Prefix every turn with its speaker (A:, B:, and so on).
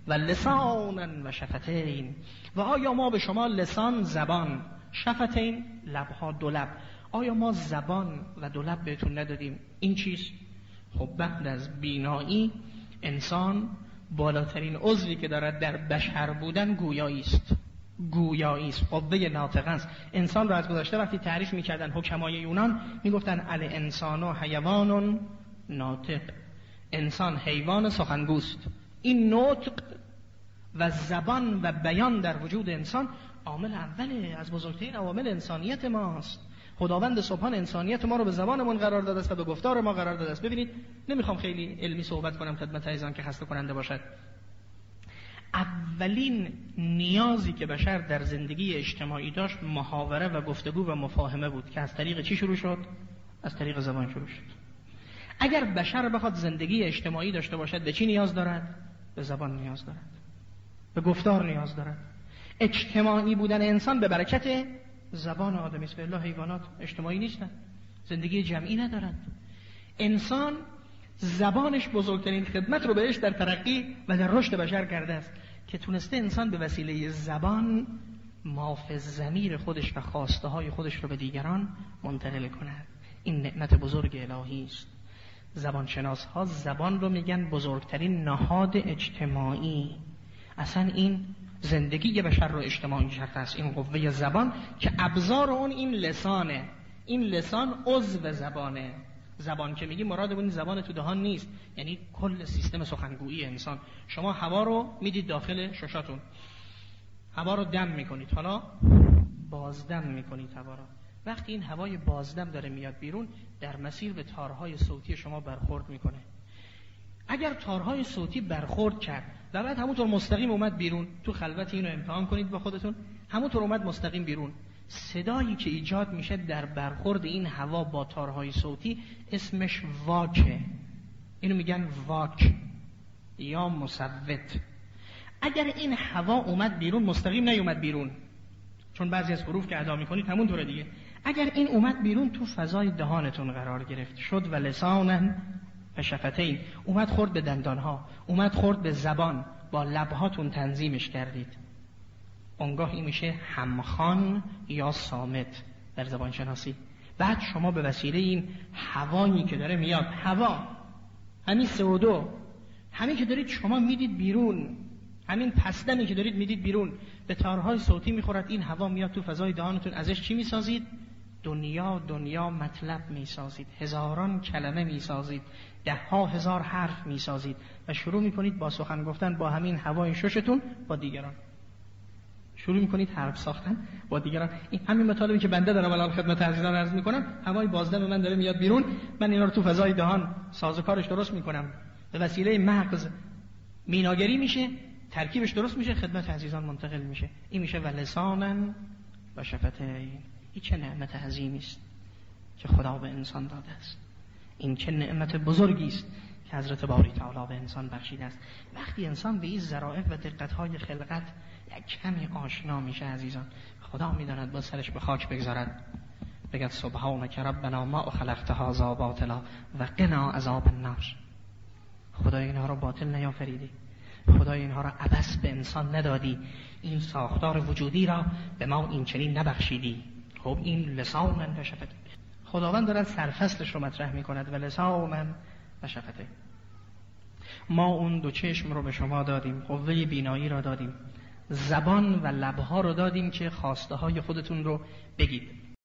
A: و لسانا و شفتین. و آیا ما به شما لسان، زبان، شفتین، لبها، دو لب، آیا ما زبان و دو لب بهتون ندادیم؟ این چیست؟ خب بعد از بینایی انسان بالاترین عضوی که دارد در بشر بودن گویایی است. گویایی است، قوه ناطقه است. انسان را از گذشته وقتی تعریف می‌کردن حکمای یونان میگفتن الانسان و حیوان ناطق، انسان حیوان سخنگوست. این نطق و زبان و بیان در وجود انسان عامل اوله از بزرگترین عوامل انسانیت ماست. خداوند سبحان انسانیت ما رو به زبانمون قرار داده است و به گفتار ما قرار داده است. ببینید، نمیخوام خیلی علمی صحبت کنم خدمت عزیزان که خسته کننده باشد. اولین نیازی که بشر در زندگی اجتماعی داشت محاوره و گفتگو و مفاهمه بود که از طریق چی شروع شد؟ از طریق زبان شروع شد. اگر بشر بخواد زندگی اجتماعی داشته باشد به چی نیاز دارد؟ به زبان نیاز دارد، به گفتار نیاز دارد. اجتماعی بودن انسان به برکت زبان آدمی است. الا حیوانات اجتماعی نیستند، زندگی جمعی ندارند. انسان زبانش بزرگترین خدمت رو بهش در ترقی و در رشد بشر کرده است که تونسته انسان به وسیله زبان مافز ضمیر خودش و خواسته های خودش رو به دیگران منتقل کند. این نعمت بزرگ الهی است. زبانشناس ها زبان رو میگن بزرگترین نهاد اجتماعی. اصلا این زندگی بشر رو اجتماعی کرده است، این قوه زبان که ابزار اون این لسانه. این لسان عضو زبانه. زبان که میگی مراد اون زبان تو دهان نیست، یعنی کل سیستم سخنگویی انسان. شما هوا رو میدید داخل ششاتون، هوا رو دم میکنید، حالا بازدم میکنید هوا رو. وقتی این هوای بازدم داره میاد بیرون در مسیر به تارهای صوتی شما برخورد میکنه. اگر تارهای صوتی برخورد کرد و بعد همونطور مستقیم اومد بیرون، تو خلوت اینو امتحان کنید با خودتون، همونطور اومد مستقیم بیرون، صدایی که ایجاد میشه در برخورد این هوا با تارهای صوتی اسمش واکه. اینو میگن واک یا مصوت. اگر این هوا اومد بیرون، مستقیم نیومد بیرون، چون بعضی از حروف که ادا میکنید همونطوره دیگه، اگر این اومد بیرون تو فضای دهانتون قرار گرفت، شد و لسانن و شفتین، اومد خورد به دندانها، اومد خورد به زبان، با لبهاتون تنظیمش کردید، اونگاهی میشه همخوان یا صامت در زبان شناسی. بعد شما به وسیله این هوایی که داره میاد، هوا، همین CO2، همین که دارید شما میدید بیرون، همین پسدمی که دارید میدید بیرون به تارهای صوتی میخورد، این هوا میاد تو فضای دهانتون، ازش چی میسازید؟ دنیا مطلب میسازید، هزاران کلمه میسازید، 10,000 حرف میسازید و شروع میکنید با سخن گفتن با همین هوای ششتون با دیگران. شروع میکنید حرف ساختن با دیگران. این همین مطالبی که بنده دارم الان خدمت عزیزان عرض میکنم، هوای بازدم من داره میاد بیرون، من اینا رو تو فضای دهان سازوکارش درست میکنم، به وسیله مغز میناگری میشه، ترکیبش درست میشه، خدمت عزیزان منتقل میشه. این میشه و لسانن و شفتین. این چه نعمت عظیمی است که خدا به انسان داده است. این چه نعمت بزرگی است که حضرت باری تعالی به انسان بخشیده است. وقتی انسان به این ظرافت و دقت‌های خلقت یک کمی آشنا میشه عزیزان، خدا میداند با سرش به خاک بگذارد، بگد سبحانک ربنا ما خلقت هذا باطلا و قنا عذاب النار. خدای اینها رو باطل نیافریدی، خدای اینها را عبث به انسان ندادی، این ساختار وجودی را به ما این چنین نبخشیدی. خب این لسانن و شفتین، خداوند دارد سرفصلش رو مطرح میکند و لسانن و شفتین. ما اون دو چشم رو به شما دادیم، قوه بینایی را دادیم، زبان و لبها رو دادیم که خواسته های خودتون رو بگید.